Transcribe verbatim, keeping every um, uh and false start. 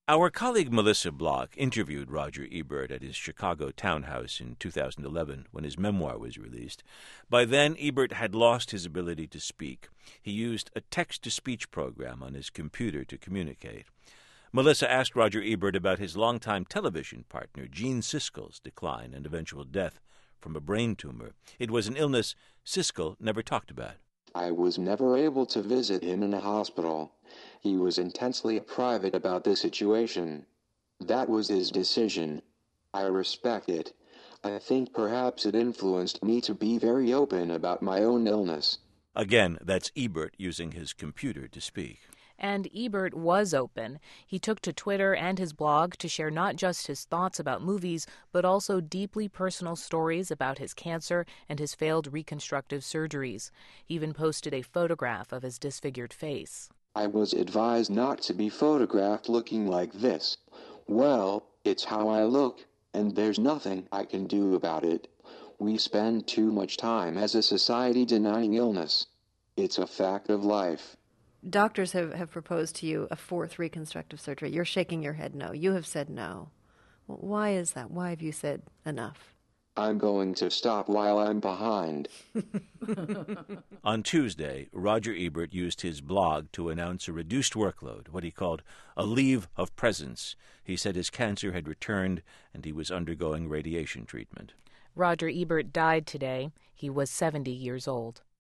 Our colleague Melissa Block interviewed Roger Ebert at his Chicago townhouse in two thousand eleven when his memoir was released. By then, Ebert had lost his ability to speak. He used a text-to-speech program on his computer to communicate. Melissa asked Roger Ebert about his longtime television partner, Gene Siskel's decline and eventual death from a brain tumor. It was an illness Siskel never talked about. I was never able to visit him in a hospital. He was intensely private about the situation. That was his decision. I respect it. I think perhaps it influenced me to be very open about my own illness. Again, that's Ebert using his computer to speak. And Ebert was open. He took to Twitter and his blog to share not just his thoughts about movies, but also deeply personal stories about his cancer and his failed reconstructive surgeries. He even posted a photograph of his disfigured face. I was advised not to be photographed looking like this. Well, it's how I look, and there's nothing I can do about it. We spend too much time as a society denying illness. It's a fact of life. Doctors have, have proposed to you a fourth reconstructive surgery. You're shaking your head no. You have said no. Well, why is that? Why have you said enough? I'm going to stop while I'm behind. On Tuesday, Roger Ebert used his blog to announce a reduced workload, what he called a leave of presence. He said his cancer had returned and he was undergoing radiation treatment. Roger Ebert died today. He was seventy years old.